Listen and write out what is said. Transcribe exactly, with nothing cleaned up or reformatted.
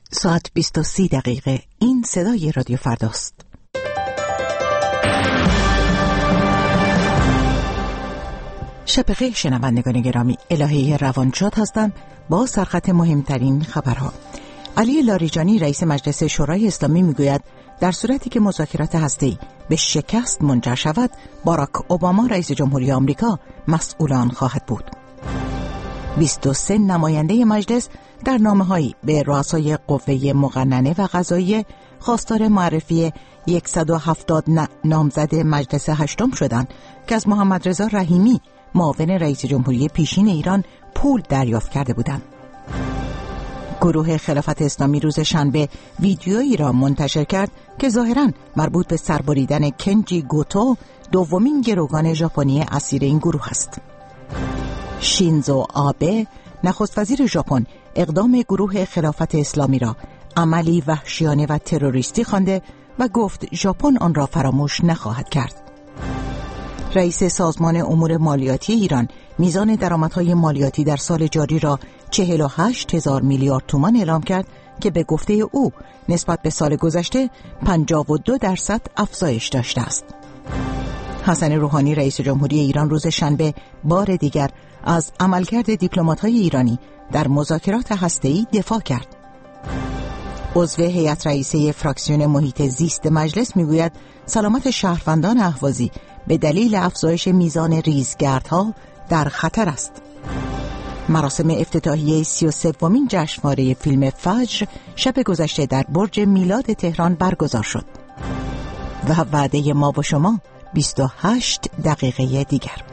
ساعت بیست و سی دقیقه. این صدای رادیو فرداست. شب بخیر شنوندگان گرامی، الهه روانشاد هستم با سرخط مهمترین خبرها. علی لاریجانی رئیس مجلس شورای اسلامی میگوید در صورتی که مذاکرات هسته‌ای به شکست منجر شود، باراک اوباما رئیس جمهوری آمریکا مسئول آن خواهد بود. بیست و سه نماینده مجلس در نامه‌هایی به رؤسای قوه مقننه و قضاییه خواستار معرفی صد و هفتاد نامزد مجلس هشتم شدند که از محمد رضا رحیمی معاون رئیس جمهوری پیشین ایران پول دریافت کرده بودند. گروه خلافت اسلامی روز شنبه ویدیویی را منتشر کرد که ظاهراً مربوط به سربریدن کنجی گوتو، دومین گروگان ژاپنی اسیر این گروه است. شینزو آبه نخست وزیر ژاپن اقدام گروه خلافت اسلامی را عملی وحشیانه و تروریستی خوانده و گفت ژاپن آن را فراموش نخواهد کرد. رئیس سازمان امور مالیاتی ایران میزان درآمدهای مالیاتی در سال جاری را چهل و هشت هزار میلیارد تومان اعلام کرد که به گفته او نسبت به سال گذشته پنجاه و دو درصد افزایش داشته است. حسن روحانی رئیس جمهوری ایران روز شنبه بار دیگر از عملکرد دیپلمات‌های ایرانی در مذاکرات هسته‌ای دفاع کرد. عضو هیئت رئیسه فراکسیون محیط زیست مجلس میگوید سلامت شهروندان اهوازی به دلیل افزایش میزان ریزگردها در خطر است. مراسم افتتاحیه سی و سومین جشنواره فیلم فجر شب گذشته در برج میلاد تهران برگزار شد. و وعده ما با شما بیست و هشت دقیقه دیگر.